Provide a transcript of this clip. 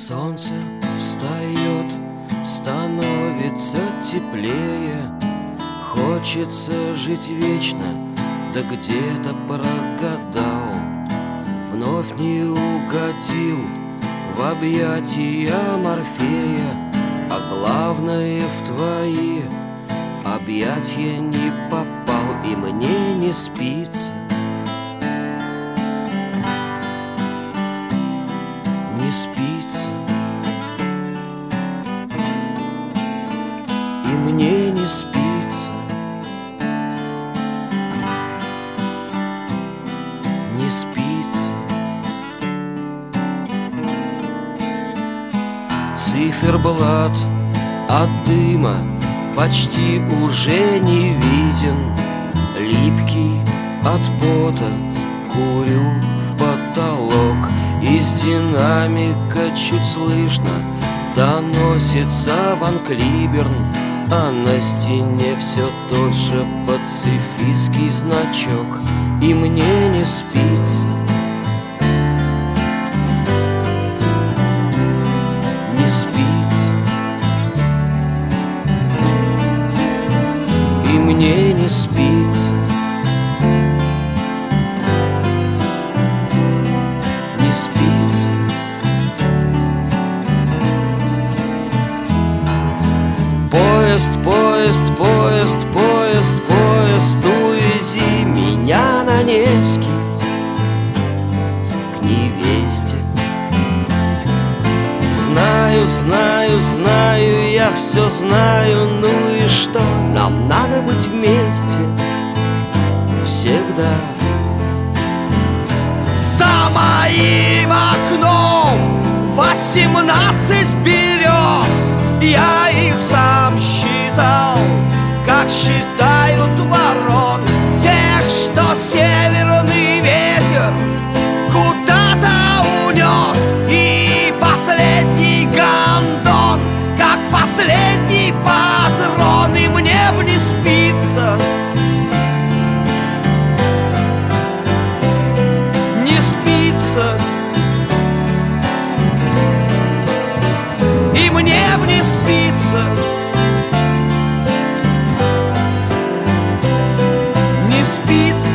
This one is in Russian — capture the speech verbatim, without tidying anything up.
Солнце встает, становится теплее. Хочется жить вечно, да где-то прогадал. Вновь не угодил в объятия Морфея, а главное, в твои объятия не попал, и мне не спится. Не спится. И мне не спится. Не спится. Циферблат от дыма почти уже не виден. Липкий от пота курю в потолок. Из динамика чуть слышно доносится Ван Клиберн, а на стене все тот же пацифистский значок. И мне не спится. Не спится. И мне не спится. Не спится. Поезд, поезд, поезд, поезд, поезд, увези меня на Невский к невесте. Знаю, знаю, знаю, я все знаю, ну и что? Нам надо быть вместе всегда. За моим окном восемнадцать берез. Я их сам считал, как считают ворон. Тех, что северный ветер куда-то унес. И последний гондон, как последний патрон. И мне б не спится. Не спится. И мне б не спится. Не спится.